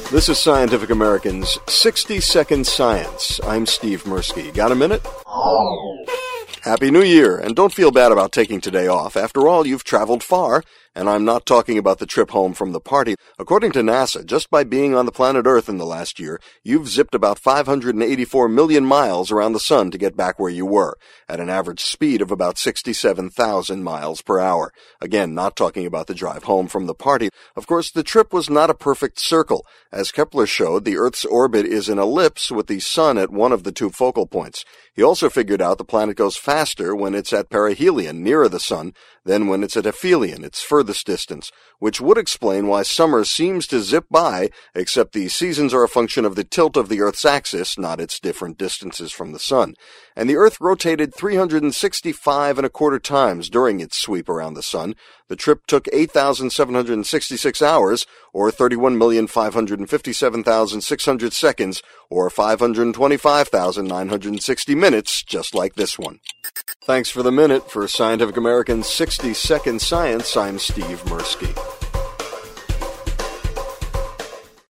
This is Scientific American's 60-Second Science. I'm Steve Mirsky. Got a minute? Happy New Year, and don't feel bad about taking today off. After all, you've traveled far, and I'm not talking about the trip home from the party. According to NASA, just by being on the planet Earth in the last year, you've zipped about 584 million miles around the sun to get back where you were, at an average speed of about 67,000 miles per hour. Again, not talking about the drive home from the party. Of course, the trip was not a perfect circle. As Kepler showed, the Earth's orbit is an ellipse with the sun at one of the two focal points. He also figured out the planet goes faster when it's at perihelion, nearer the sun, than when it's at aphelion, its furthest distance, which would explain why summer seems to zip by, except the seasons are a function of the tilt of the Earth's axis, not its different distances from the sun. And the Earth rotated 365.25 times during its sweep around the sun. The trip took 8,766 hours, or 31,557,600 seconds, or 525,960 minutes, just like this one. Thanks for the minute. For Scientific American's 60-Second Science, I'm Steve Mirsky.